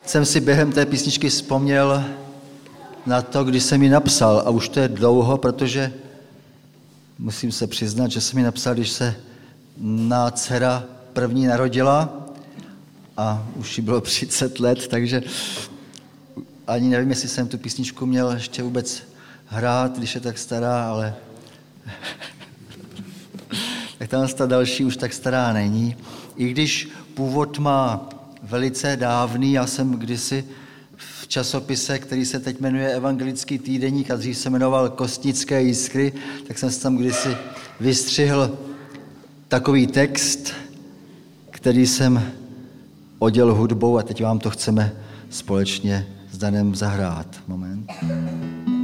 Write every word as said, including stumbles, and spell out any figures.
jsem si během té písničky vzpomněl na to, když jsem ji napsal. A už to je dlouho, protože musím se přiznat, že jsem ji napsal, když se má dcera první narodila a už jí bylo třicet let, takže ani nevím, jestli jsem tu písničku měl ještě vůbec hrát, když je tak stará, ale tak tam ta další už tak stará není. I když původ má velice dávný, já jsem kdysi v časopise, který se teď jmenuje Evangelický týdeník a dřív se jmenoval Kostnické jiskry, tak jsem si tam kdysi vystřihl takový text, který jsem oděl hudbou a teď vám to chceme společně s Danem zahrát. Moment.